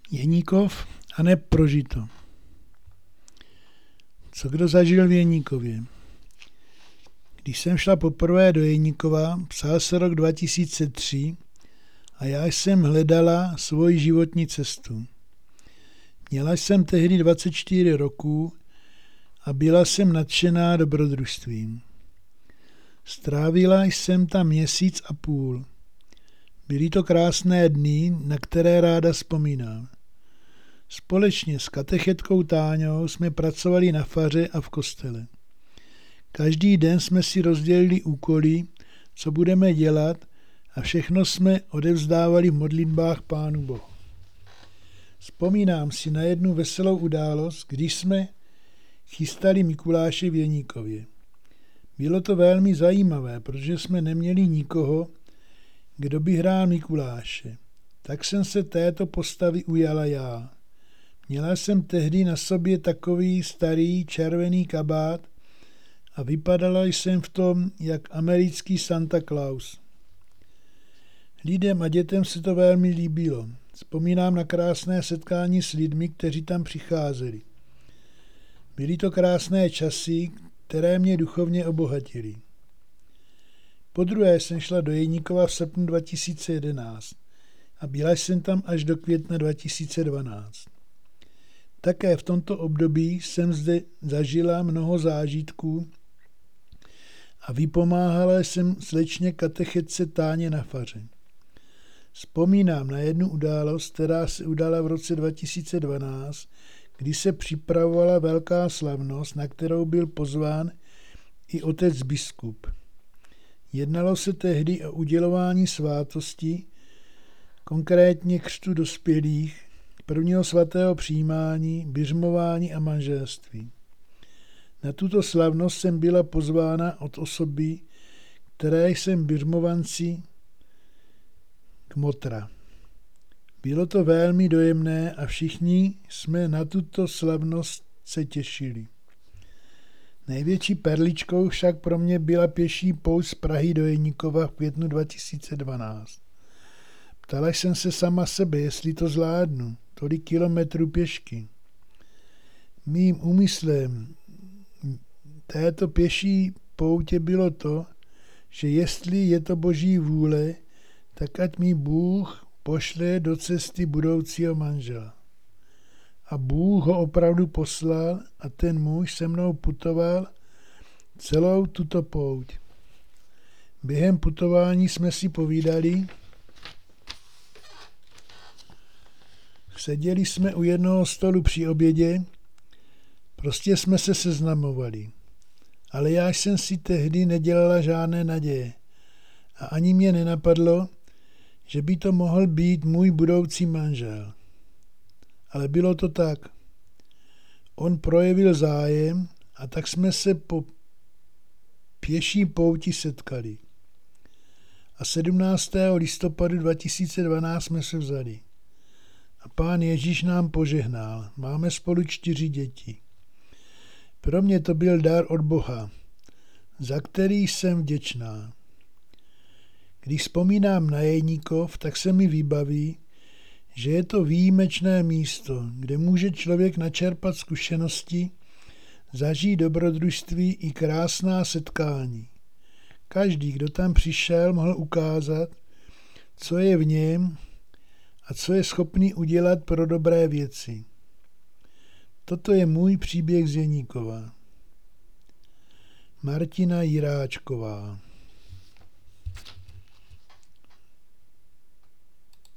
Jeníkov a ne prožito. Co kdo zažil v Jeníkově? Když jsem šla poprvé do Jeníkova, psal se rok 2003 a já jsem hledala svoji životní cestu. Měla jsem tehdy 24 roků a byla jsem nadšená dobrodružstvím. Strávila jsem tam měsíc a půl. Byly to krásné dny, na které ráda vzpomínám. Společně s katechetkou Táňou jsme pracovali na faře a v kostele. Každý den jsme si rozdělili úkoly, co budeme dělat, a všechno jsme odevzdávali v modlitbách Pánu Bohu. Vzpomínám si na jednu veselou událost, když jsme chystali Mikuláše v Jeníkově. Bylo to velmi zajímavé, protože jsme neměli nikoho, kdo by hrál Mikuláše. Tak jsem se této postavy ujala já. Měla jsem tehdy na sobě takový starý červený kabát a vypadala jsem v tom jak americký Santa Claus. Lidem a dětem se to velmi líbilo. Vzpomínám na krásné setkání s lidmi, kteří tam přicházeli. Byly to krásné časy, které mě duchovně obohatily. Podruhé jsem šla do Jeníkova v srpnu 2011 a byla jsem tam až do května 2012. Také v tomto období jsem zde zažila mnoho zážitků a vypomáhala jsem slečně katechetce Táně na faře. Vzpomínám na jednu událost, která se udala v roce 2012, kdy se připravovala velká slavnost, na kterou byl pozván i otec biskup. Jednalo se tehdy o udělování svátosti, konkrétně křtu dospělých, prvního svatého přijímání, biřmování a manželství. Na tuto slavnost jsem byla pozvána od osoby, které jsem biřmovanci Kmotra. Bylo to velmi dojemné a všichni jsme na tuto slavnost se těšili. Největší perličkou však pro mě byla pěší pouť z Prahy do Jeníkova v květnu 2012. Ptala jsem se sama sebe, jestli to zvládnu, tolik kilometrů pěšky. Mým úmyslem této pěší poutě bylo to, že jestli je to Boží vůle, tak ať mi Bůh pošle do cesty budoucího manžela. A Bůh ho opravdu poslal a ten muž se mnou putoval celou tuto pouť. Během putování jsme si povídali, seděli jsme u jednoho stolu při obědě, prostě jsme se seznamovali. Ale já jsem si tehdy nedělala žádné naděje a ani mě nenapadlo, že by to mohl být můj budoucí manžel. Ale bylo to tak. On projevil zájem a tak jsme se po pěší pouti setkali. A 17. listopadu 2012 jsme se vzali. A Pán Ježíš nám požehnal. Máme spolu 4 děti. Pro mě to byl dar od Boha, za který jsem vděčná. Když vzpomínám na Jeníkov, tak se mi vybaví, že je to výjimečné místo, kde může člověk načerpat zkušenosti, zažít dobrodružství i krásná setkání. Každý, kdo tam přišel, mohl ukázat, co je v něm a co je schopný udělat pro dobré věci. Toto je můj příběh z Jeníkova. Martina Jiráčková.